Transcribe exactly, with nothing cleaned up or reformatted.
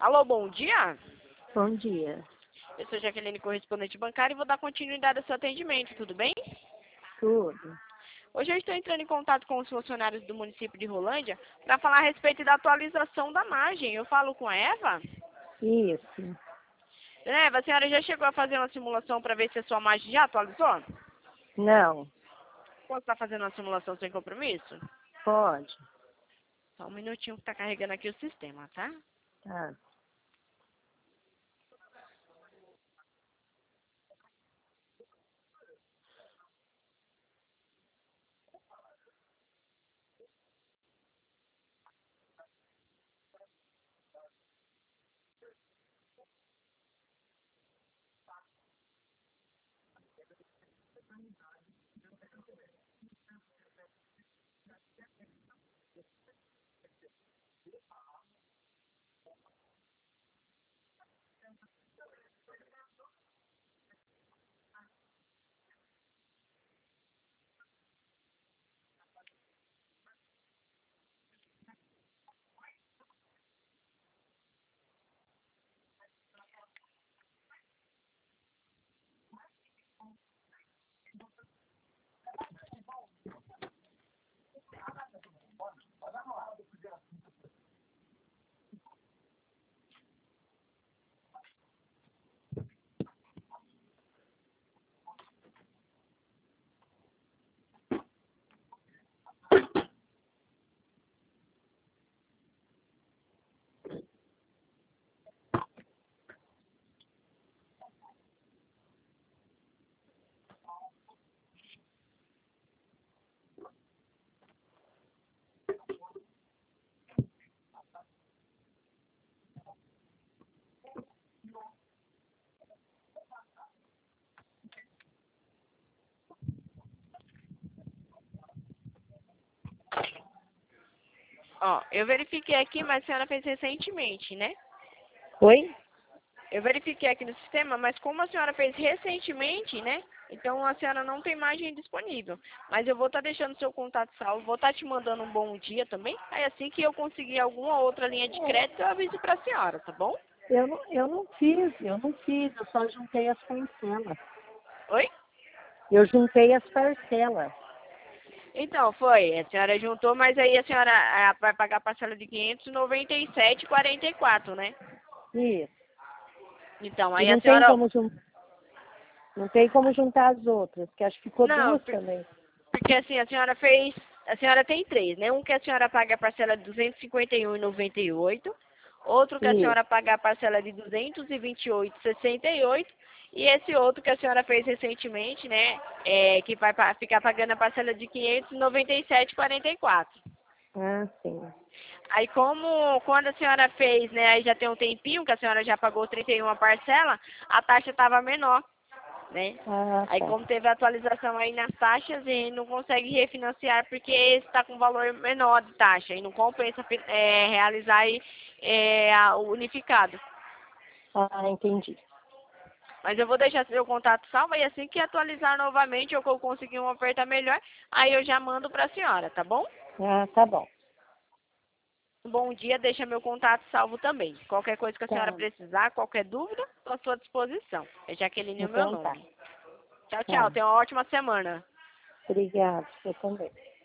Alô, bom dia. Bom dia. Eu sou Jaqueline, correspondente bancária, e vou dar continuidade ao seu atendimento, tudo bem? Tudo. Hoje eu estou entrando em contato com os funcionários do município de Rolândia para falar a respeito da atualização da margem. Eu falo com a Eva? Isso. Eva, a senhora já chegou a fazer uma simulação para ver se a sua margem já atualizou? Não. Posso estar fazendo uma simulação sem compromisso? Pode. Só um minutinho que está carregando aqui o sistema, tá? Tá. Ó, eu verifiquei aqui, mas a senhora fez recentemente, né? Oi? Eu verifiquei aqui no sistema, mas como a senhora fez recentemente, né? Então a senhora não tem margem disponível. Mas eu vou estar deixando seu contato salvo, vou estar te mandando um bom dia também. Aí assim que eu conseguir alguma outra linha de crédito, eu aviso para a senhora, tá bom? Eu não, eu não fiz, eu não fiz, eu só juntei as parcelas. Oi? Eu juntei as parcelas. Então, foi. A senhora juntou, mas aí a senhora ah, vai pagar a parcela de quinhentos e noventa e sete e quarenta e quatro, né? Isso. Então, E aí a não tem senhora... como jun... não tem como juntar as outras, que acho que ficou Não, duas por- também. porque assim, a senhora fez... A senhora tem três, né? Um que a senhora paga a parcela de duzentos e cinquenta e um reais e noventa e oito centavos. Outro que a Isso. senhora paga a parcela de duzentos e vinte e oito reais e sessenta e oito centavos. E esse outro que a senhora fez recentemente, né? É, que vai pa- ficar pagando a parcela de quinhentos e noventa e sete reais e quarenta e quatro centavos. Ah, sim. Aí como quando a senhora fez, né, aí já tem um tempinho que a senhora já pagou trinta e uma parcela, a taxa estava menor, né? Ah, Aí tá. como teve atualização aí nas taxas, e não consegue refinanciar porque está com valor menor de taxa e não compensa é, realizar aí, é, a- o unificado. Ah, entendi. Mas eu vou deixar seu contato salvo e assim que atualizar novamente ou que eu conseguir uma oferta melhor, aí eu já mando para a senhora, tá bom? Ah, tá bom. Bom dia, deixa meu contato salvo também. Qualquer coisa que a senhora Tá. precisar, qualquer dúvida, estou à sua disposição. É Jaqueline o meu Então tá. nome. Tchau, tchau. Tá. Tenha uma ótima semana. Obrigada. Eu também.